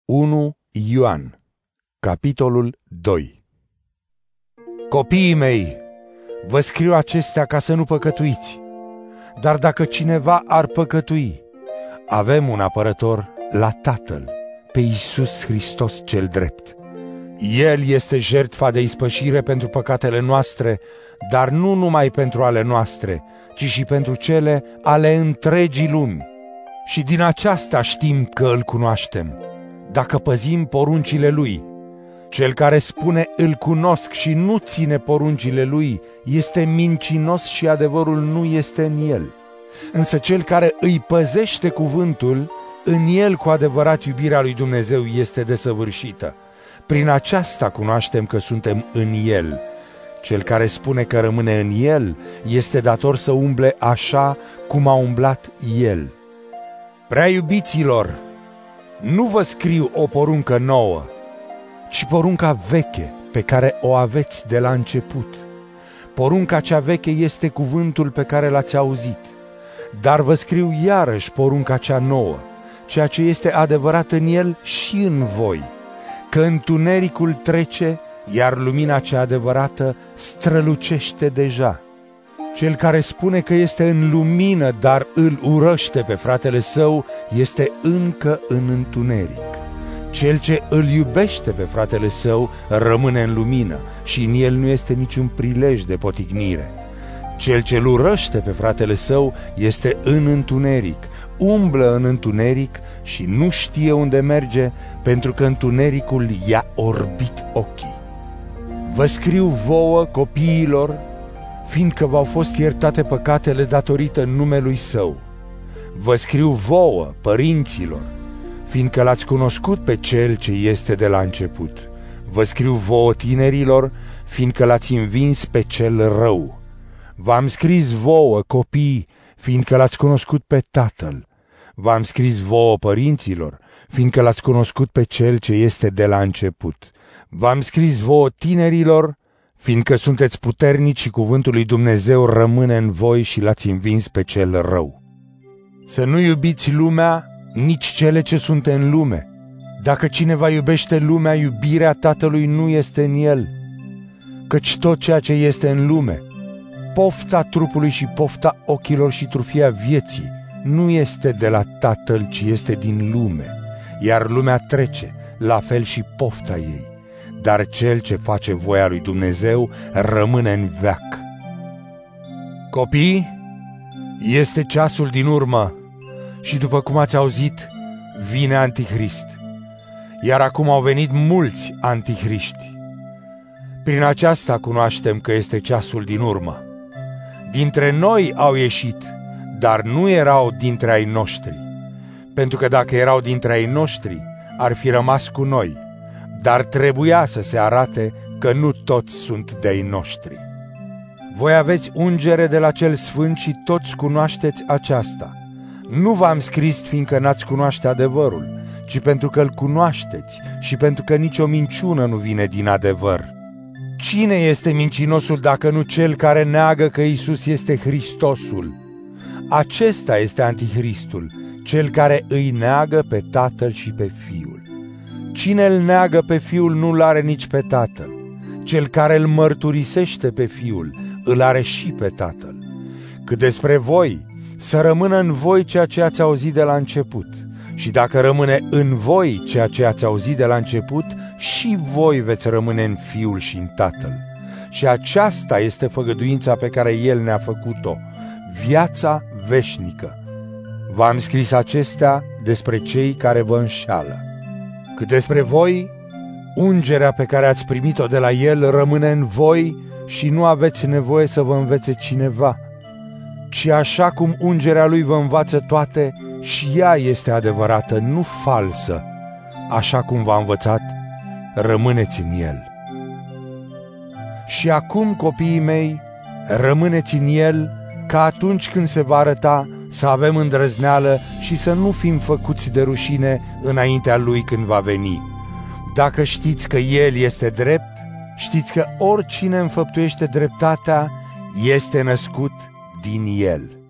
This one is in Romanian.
1 Ioan, capitolul 2. Copiii mei, vă scriu acestea ca să nu păcătuiți. Dar dacă cineva ar păcătui, avem un apărător la Tatăl, pe Iisus Hristos cel drept. El este jertfa de ispășire pentru păcatele noastre, dar nu numai pentru ale noastre, ci și pentru cele ale întregii lumi. Și din aceasta știm că îl cunoaștem, dacă păzim poruncile lui. Cel care spune îl cunosc și nu ține poruncile lui este mincinos și adevărul nu este în el. Însă cel care îi păzește cuvântul, în el cu adevărat iubirea lui Dumnezeu este desăvârșită. Prin aceasta cunoaștem că suntem în el. Cel care spune că rămâne în el este dator să umble așa cum a umblat el. Prea iubiților, nu vă scriu o poruncă nouă, ci porunca veche pe care o aveți de la început. Porunca cea veche este cuvântul pe care l-ați auzit. Dar vă scriu iarăși porunca cea nouă, ceea ce este adevărat în el și în voi, că întunericul trece, iar lumina cea adevărată strălucește deja. Cel care spune că este în lumină, dar îl urăște pe fratele său, este încă în întuneric. Cel ce îl iubește pe fratele său rămâne în lumină și în el nu este niciun prilej de potignire. Cel ce îl urăște pe fratele său este în întuneric, umblă în întuneric și nu știe unde merge, pentru că întunericul i-a orbit ochii. Vă scriu vouă, copiilor, fiindcă v-au fost iertate păcatele datorită numelui său. Vă scriu vouă, părinților, fiindcă l-ați cunoscut pe cel ce este de la început. Vă scriu vouă, tinerilor, fiindcă l-ați învins pe cel rău. V-am scris vouă, copii, fiindcă l-ați cunoscut pe Tatăl. V-am scris vouă, părinților, fiindcă l-ați cunoscut pe cel ce este de la început. V-am scris vouă, tinerilor, fiindcă sunteți puternici și cuvântul lui Dumnezeu rămâne în voi și l-ați învins pe cel rău. Să nu iubiți lumea, nici cele ce sunt în lume. Dacă cineva iubește lumea, iubirea Tatălui nu este în el. Căci tot ceea ce este în lume, pofta trupului și pofta ochilor și trufia vieții, nu este de la Tatăl, ci este din lume. Iar lumea trece, la fel și pofta ei. Dar cel ce face voia lui Dumnezeu rămâne în veac. Copii, este ceasul din urmă și după cum ați auzit, vine Antichrist. Iar acum au venit mulți antichriști. Prin aceasta cunoaștem că este ceasul din urmă. Dintre noi au ieșit, dar nu erau dintre ai noștri. Pentru că dacă erau dintre ai noștri, ar fi rămas cu noi. Dar trebuia să se arate că nu toți sunt de-ai noștri. Voi aveți ungere de la cel sfânt și toți cunoașteți aceasta. Nu v-am scris fiindcă n-ați cunoaște adevărul, ci pentru că îl cunoașteți și pentru că nicio minciună nu vine din adevăr. Cine este mincinosul dacă nu cel care neagă că Iisus este Hristosul? Acesta este Antichristul, cel care îi neagă pe Tatăl și pe Fiul. Cine îl neagă pe Fiul nu-l are nici pe Tatăl. Cel care îl mărturisește pe Fiul îl are și pe Tatăl. Cât despre voi, să rămână în voi ceea ce ați auzit de la început. Și dacă rămâne în voi ceea ce ați auzit de la început, și voi veți rămâne în Fiul și în Tatăl. Și aceasta este făgăduința pe care El ne-a făcut-o, viața veșnică. V-am scris acestea despre cei care vă înșeală. Cât despre voi, ungerea pe care ați primit-o de la El rămâne în voi și nu aveți nevoie să vă învețe cineva, ci așa cum ungerea Lui vă învață toate, și ea este adevărată, nu falsă. Așa cum v-a învățat, rămâneți în El. Și acum, copiii mei, rămâneți în El, ca atunci când se va arăta să avem îndrăzneală și să nu fim făcuți de rușine înaintea Lui când va veni. Dacă știți că El este drept, știți că oricine înfăptuiește dreptatea este născut din El.